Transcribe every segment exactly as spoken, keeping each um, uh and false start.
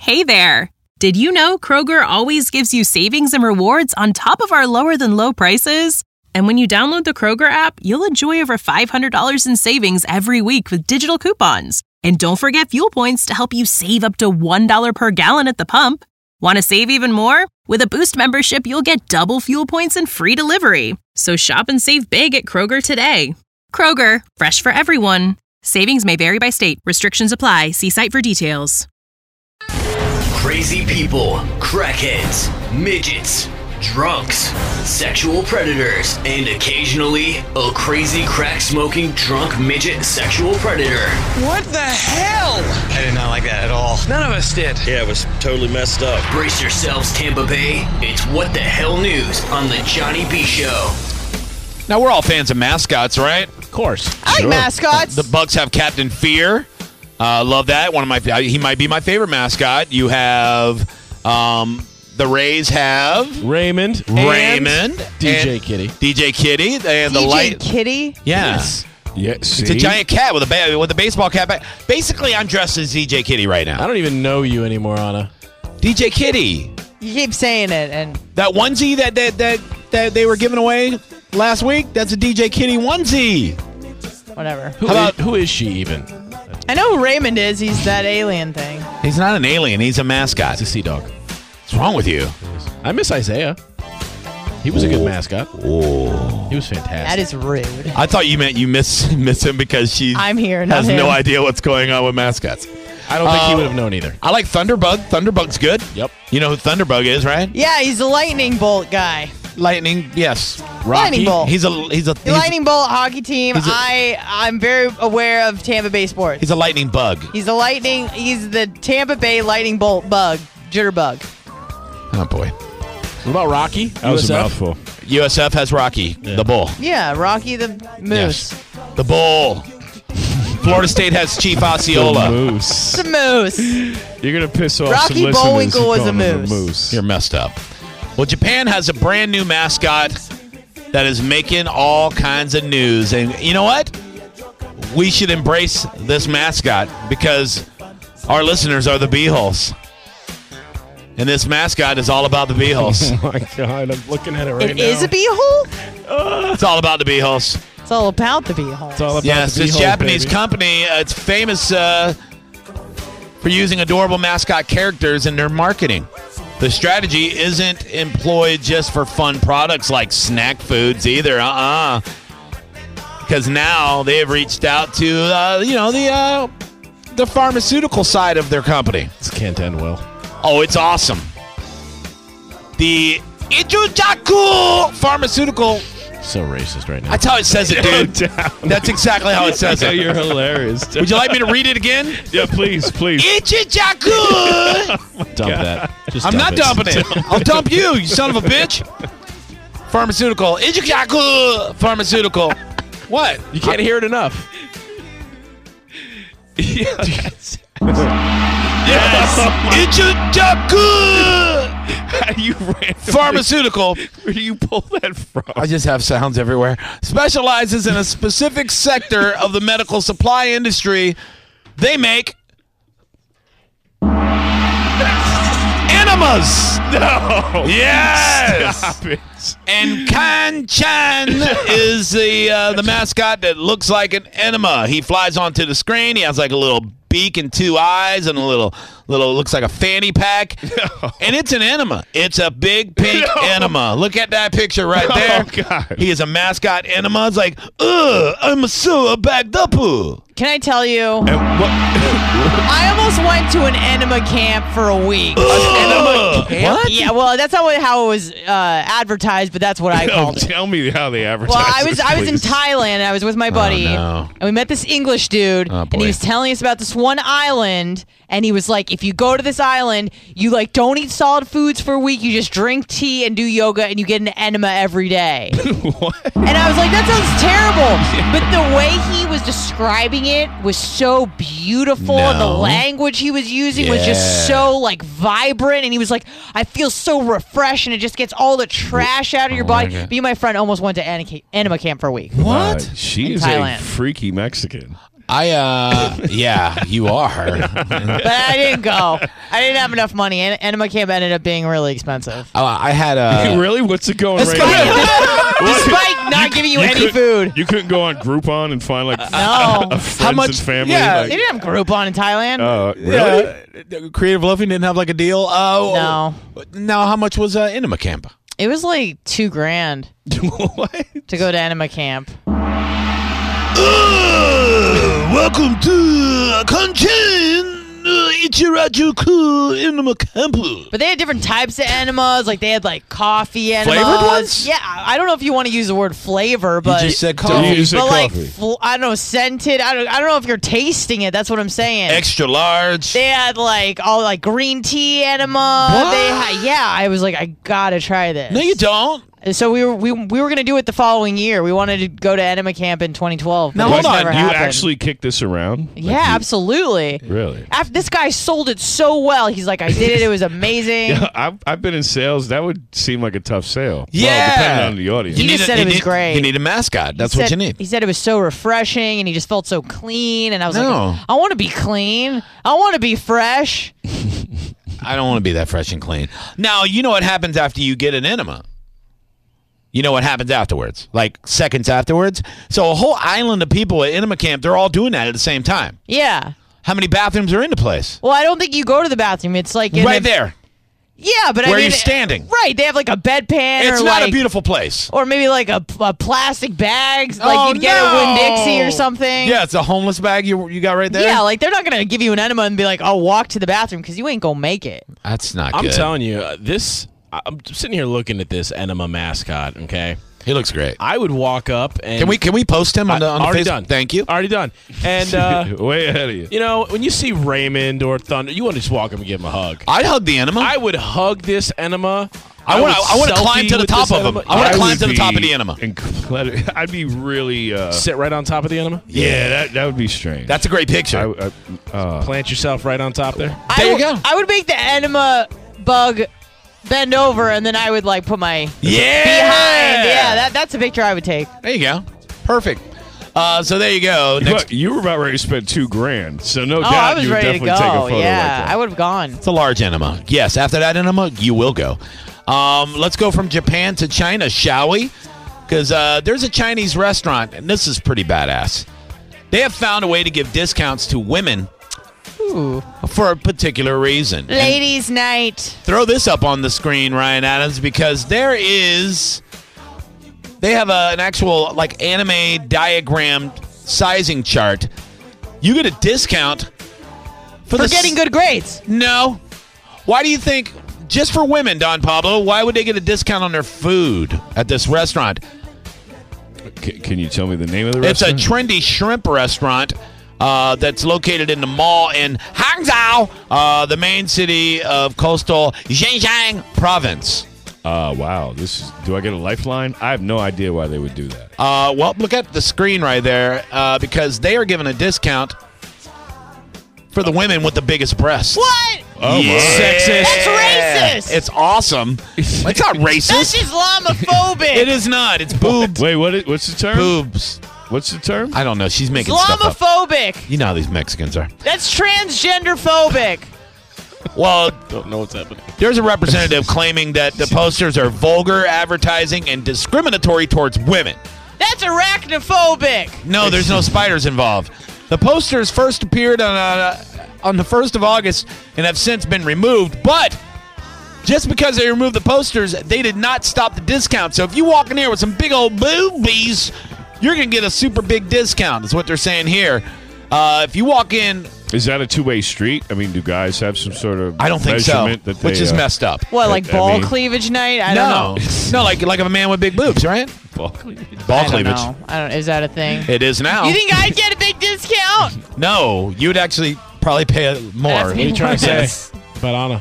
Hey there! Did you know Kroger always gives you savings and rewards on top of our lower-than-low prices? And when you download the Kroger app, you'll enjoy over five hundred dollars in savings every week with digital coupons. And don't forget fuel points to help you save up to one dollar per gallon at the pump. Want to save even more? With a Boost membership, you'll get double fuel points and free delivery. So shop and save big at Kroger today. Kroger, fresh for everyone. Savings may vary by state. Restrictions apply. See site for details. Crazy people, crackheads, midgets, drunks, sexual predators, and occasionally a crazy crack-smoking drunk midget sexual predator. What the hell? I did not like that at all. None of us did. Yeah, it was totally messed up. Brace yourselves, Tampa Bay. It's What the Hell News on the Johnny B Show. Now, we're all fans of mascots, right? Of course. I like mascots. The Bucks have Captain Fear. Uh, love that. One of my he might be my favorite mascot. You have um, the Rays have Raymond, Raymond, D J Kitty, D J Kitty, and the D J light Kitty. Yeah. Yes. Yeah, see? It's a giant cat with a ba- with a baseball cap. Basically, I'm dressed as D J Kitty right now. I don't even know you anymore, Anna. D J Kitty. You keep saying it, and that onesie that that that, that they were giving away last week. That's a D J Kitty onesie. Whatever. Who, How about, is, who is she even? I know who Raymond is. He's that alien thing. He's not an alien. He's a mascot. It's a sea dog. What's wrong with you? I miss Isaiah. He was a good mascot. Oh. He was fantastic. That is rude. I thought you meant you miss miss him because she I'm here, not has him. no idea what's going on with mascots. I don't think uh, he would have known either. I like Thunderbug. Thunderbug's good. Yep. You know who Thunderbug is, right? Yeah, he's a lightning bolt guy. Lightning, yes. Rocky. Lightning bolt. He's a he's a The he's, lightning bolt hockey team. he's a- I I'm very aware of Tampa Bay sports. he's a lightning bug. He's the lightning. He's the Tampa Bay lightning bolt bug. Jitterbug. Oh boy. What about Rocky? That was U S a F? mouthful. U S F has Rocky, Yeah. the bull. Yeah, Rocky the moose. Yes. The bull. Florida State has Chief The Osceola. moose. The moose. You're going to piss off Rocky some listeners. Bullwinkle who was call a him moose. moose. You're messed up. Well, Japan has a brand new mascot that is making all kinds of news. And you know what? We should embrace this mascot because our listeners are the beeholes. And this mascot is all about the beeholes. Oh, my God. I'm looking at it right It now. is a beehole? It's all about the beeholes. It's all about the beehole. It's all about Yes, the this beehole, Japanese baby. company, uh, it's famous uh, for using adorable mascot characters in their marketing. The strategy isn't employed just for fun products like snack foods either. Uh-uh. Because now they have reached out to, uh, you know, the uh, the pharmaceutical side of their company. This can't end well. Oh, it's awesome. The Ijujaku pharmaceutical. So racist right now. That's how it says it, dude. Down. That's exactly how it says Oh, it. you're hilarious. Would you like me to read it again? Yeah, please, please. Ichijaku! Dump that. Just I'm dump not it. dumping it. I'll dump you, you son of a bitch. Pharmaceutical. Ichijaku pharmaceutical. What? You can't hear it enough. Yes. Ichijaku How do you randomly- pharmaceutical. Where do you pull that from? I just have sounds everywhere. Specializes in a specific sector of the medical supply industry. They make enemas. No. Yes. Stop it. And Kan-chan is the uh, the mascot that looks like an enema. He flies onto the screen. He has like a little beak and two eyes and a little little looks like a fanny pack. No. And it's an enema. It's a big pink No. enema. Look at that picture right there. Oh, God. He is a mascot enema. It's like, ugh, I'm so bagged up. Can I tell you? And what? I almost went to an enema camp for a week. Ugh. What? Yeah, well, that's not what, how it was uh, advertised, but that's what I Oh, called it. tell me how they advertise. Well, I was this, I was in please. Thailand and I was with my buddy, no. and we met this English dude, Oh, and boy. he was telling us about this one island, and he was like, if you go to this island, you like don't eat solid foods for a week, you just drink tea and do yoga, and you get an enema every day. What? And I was like, that sounds terrible. But the way he was describing it was so beautiful. And the No. language he was using was just Yeah. so like vibrant. And he was like, I feel so refreshed, and it just gets all the trash out of your Oh, my body. God. Me and my friend almost went to anima, anima camp for a week. What? Uh, she In is Thailand. a freaky Mexican. I, uh, yeah, you are. But I didn't go. I didn't have enough money. En- Enema Camp ended up being really expensive. Uh, I had a. really? What's it going Despite, right now? despite not giving you, any couldn't- food. You couldn't go on Groupon and find like No. friends How much- and family. yeah. like- They didn't have Groupon in Thailand. Uh, really? Yeah, Creative Loafing didn't have like a deal. Oh, No. Now, how much was uh, Enema Camp? It was like two grand what? to go to Enema Camp. Uh, welcome to Kanchan Ichirajuku Enema Camp. But they had different types of enemas. Like they had like coffee enemas. Flavored ones? Yeah, I don't know if you want to use the word flavor, but just said You coffee. just said but like coffee. fl- I don't know, scented. I don't. I don't know if you're tasting it. That's what I'm saying. Extra large. They had like all like green tea enema. What? They had, yeah. I was like, I gotta try this. No, you don't. And so we were we, we were gonna do it the following year. We wanted to go to Enema Camp in twenty twelve. Now, but it hold on. never You happened. actually kicked this around? Like, Yeah, you- absolutely. Really? After this guy sold it so well, he's like, I did it. It was amazing. Yeah, I've, I've been in sales. That would seem like a tough sale. Yeah. Well, depending on the audience. You just need said a, it was you need- great. You need a mascot. That's He what said- you need. He said it was so refreshing, and he just felt so clean. And I was No. like, I want to be clean. I want to be fresh. I don't want to be that fresh and clean. Now, you know what happens after you get an enema. You know what happens afterwards, like seconds afterwards. So a whole island of people at Enema Camp, they're all doing that at the same time. Yeah. How many bathrooms are in the place? Well, I don't think you go to the bathroom. It's like in Right the- there. Yeah, but I Where mean, you're standing. Right. They have like a bedpan. It's or not like, a beautiful place. Or maybe like a, a plastic bags, like Oh, you'd get no. a Winn-Dixie or something. Yeah, it's a homeless bag you you got right there. Yeah, like they're not gonna give you an enema and be like, "Oh, walk to the bathroom," because you ain't gonna make it. That's not I'm good. telling you, uh, this. I'm sitting here looking at this enema mascot. Okay, He looks great. I would walk up and Can we can we post him on the on the already Facebook? done. Thank you. Already done. And uh, Way ahead of you. you know, when you see Raymond or Thunder, you want to just walk up and give him a hug. I'd hug the enema. I would hug this enema. I want to would I want to selfie climb to the with top this of him. enema. I want to I climb would to the top of be the enema. incredi- I'd be really. Uh, Sit right on top of the enema. yeah, that that would be strange. That's a great picture. I, I, uh, Plant yourself right on top there. I There you w- go. I would make the enema bug bend over, and then I would like put my yeah. behind. Yeah, that, that's a picture I would take. There you go. Perfect. Uh, so there you go. you, Next, you were about ready to spend two grand, so no Oh, doubt I was you would ready to definitely take a go. photo Yeah, like that. I would have gone. it's a large enema. Yes. After that enema, you will go. Um, let's go from Japan to China, shall we? Because uh, there's a Chinese restaurant, and this is pretty badass. They have found a way to give discounts to women Ooh. for a particular reason. And Ladies' night. throw this up on the screen, Ryan Adams, because there is they have a, an actual like anime diagrammed sizing chart. You get a discount for, For the s- getting good grades. No. Why do you think just for women, Don Pablo? Why would they get a discount on their food at this restaurant? C- can you tell me the name of the It's a restaurant? trendy shrimp restaurant uh, that's located in the mall in Hangzhou, uh, the main city of coastal Xinjiang province. Uh, wow. This is. Do I get a lifeline? I have no idea why they would do that. Uh, well, look at the screen right there uh, because they are giving a discount for the women with the biggest breasts. What? Oh, Yeah. my. Sexist. That's racist. It's awesome. It's not That's racist. Islamophobic. It is not. It's boobs. Wait, what? Is, what's the term? Boobs. What's the term? I don't know. She's making stuff up. Islamophobic. You know how these Mexicans are. That's transgender phobic. Well, Don't know what's happening. there's a representative claiming that the posters are vulgar advertising and discriminatory towards women. That's arachnophobic. No, there's no spiders involved. The posters first appeared on uh, on the first of August and have since been removed, but just because they removed the posters, they did not stop the discount. So if you walk in here with some big old boobies, you're going to get a super big discount, is what they're saying here. Uh, if you walk in, Is that a two-way street? I mean, do guys have some sort of I don't think so, measurement that which they, is uh, messed up. What, like I ball mean- cleavage night? I no, don't know. no, like like a man with big boobs, right? Ball Ball I don't cleavage. know. I don't. Is that a thing? It is now. You think I'd get a big discount? No, you would actually probably pay more. That's What are you trying to say about Anna?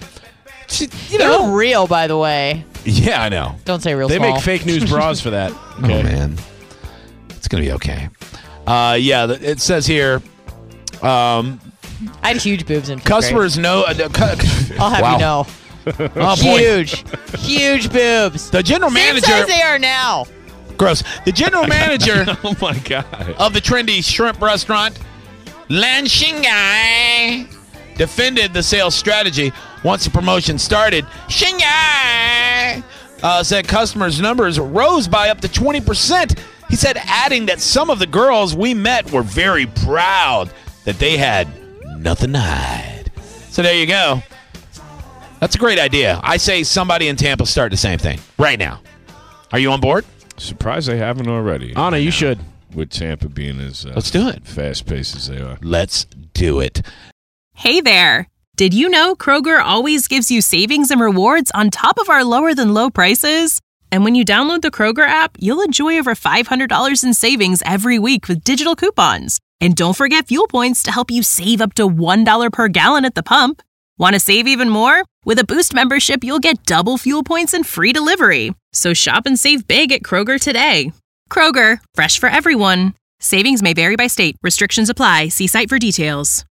You They're know? real, by the way. Yeah, I know. Don't say real They small. make fake news bras for that. Okay. Oh man, it's gonna be okay. Uh, yeah, th- it says here. Um, I had huge boobs in fifth customers know. Uh, the cu- grade. I'll have wow. you know. Oh boy. Huge, huge boobs. The general Same manager. size they are now. Gross. The general manager Oh my god. of the trendy shrimp restaurant, Lan Xingai, defended the sales strategy once the promotion started. Xingai uh, said customers' numbers rose by up to twenty percent. He said, adding that some of the girls we met were very proud that they had nothing to hide. So there you go. That's a great idea. I say somebody in Tampa start the same thing right now. Are you on board? Surprised they haven't already. Anna, you should. With Tampa being as uh, Let's do it. fast-paced as they are. Let's do it. Hey there! Did you know Kroger always gives you savings and rewards on top of our lower than low prices? And when you download the Kroger app, you'll enjoy over five hundred dollars in savings every week with digital coupons. And don't forget fuel points to help you save up to one dollar per gallon at the pump. Want to save even more? With a Boost membership, you'll get double fuel points and free delivery. So shop and save big at Kroger today. Kroger, fresh for everyone. Savings may vary by state. Restrictions apply. See site for details.